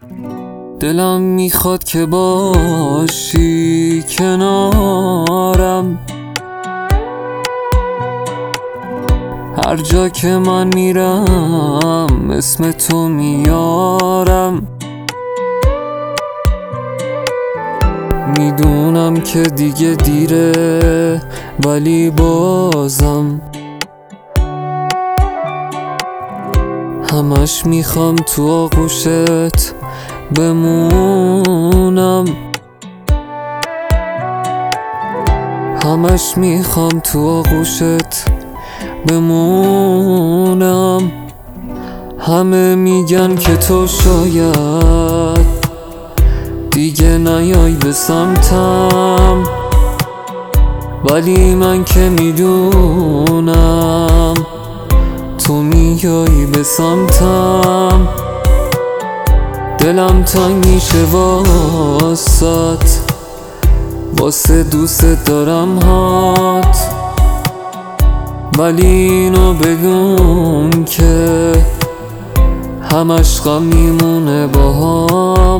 دلم میخواد که باشی کنارم، هر جا که من میرم اسم تو میارم. میدونم که دیگه دیره ولی بازم همش میخوام تو آغوشت بمونم، همش میخوام تو آغوشت بمونم. همه میگن که تو شاید دیگه نیای به سمتم، ولی من که میدونم تو میای به سمتم. دلم تنگ میشه واسه دوست دارم هات، ولی اینو بدون که همش غم میمونه باهام.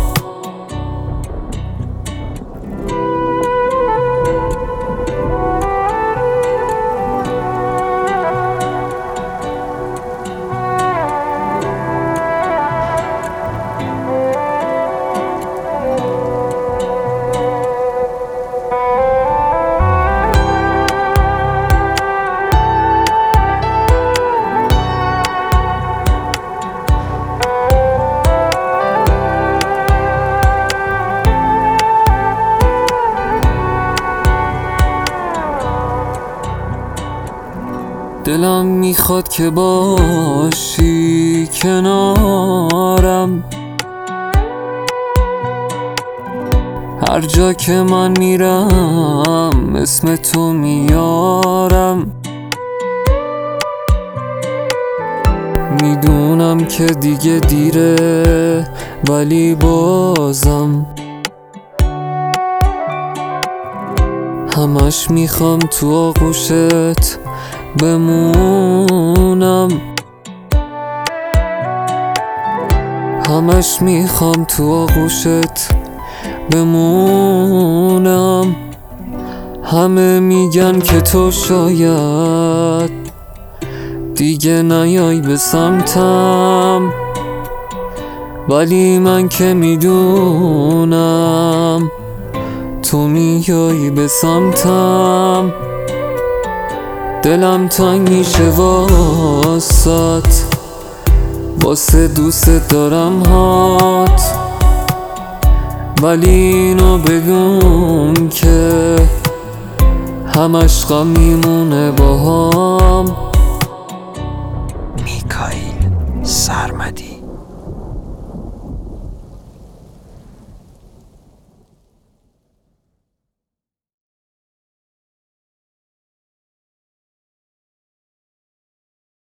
دلم میخواد که باشی کنارم، هر جا که من میرم اسم تو میارم. میدونم که دیگه دیره ولی بازم همش میخوام تو آغوشت بمونم، همش میخوام تو آغوشت بمونم. همه میگن که تو شاید دیگه نیای به سمتم، ولی من که میدونم تو میای به سمتم. دلم تنگ میشه واسه دوست دارم هات، ولی اینو بدون که همش غم میمونه باهام. میکائیل سرمدی